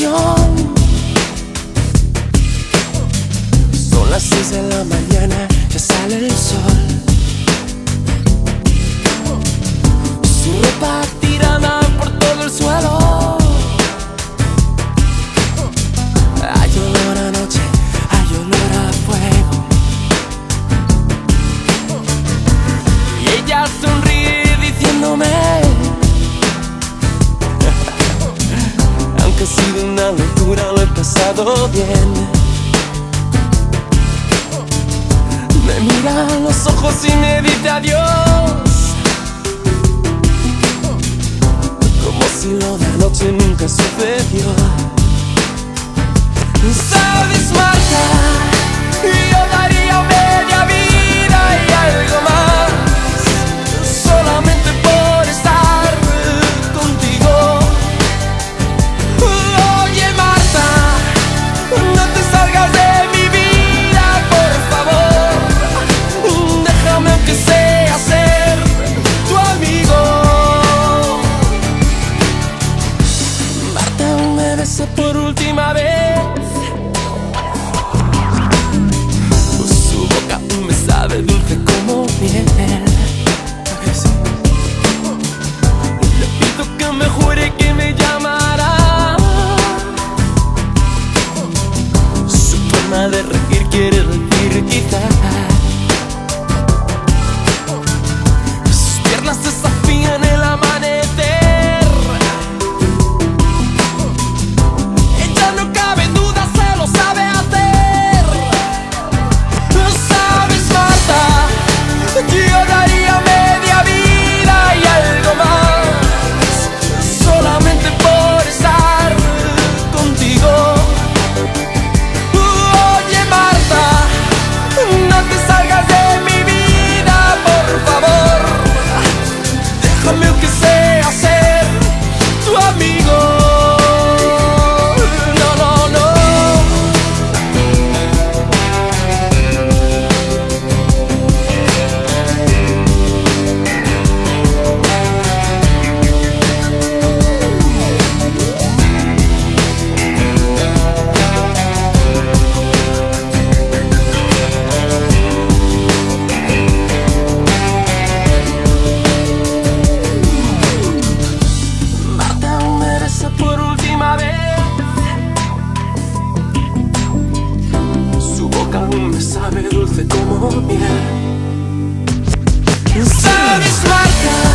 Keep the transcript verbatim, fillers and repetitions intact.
habitación. Son las seis de la mañana, ya sale el sol. Su ropa tirada por todo el suelo. Hay olor a noche, hay olor a fuego. Y ella sonríe diciéndome aunque ha sido una locura, lo he pasado bien. Me mira a los ojos y me dice adiós, como si lo de anoche nunca sucedió. ¿Sabes, Marta? Yo daría media vida y algo más solamente por estar contigo. Oye, Marta, no te salgas de mi vida, por favor. Déjame aunque sea ser tu amigo. Marta me besa por última vez. Sabe dulce como miel. Le pido que me jure que me llamará. Su forma de reír quiere decir quizás. Sus piernas desafían el amanecer. Ella no cabe en duda, se lo sabe hacer. Yo daría media vida y algo más solamente por estar contigo. Oye, Marta, no te salgas de mi vida, por favor. Déjame aunque sea ser tu amigo. Por última vez, su boca aún me sabe dulce como miel. ¿Sabes, Marta?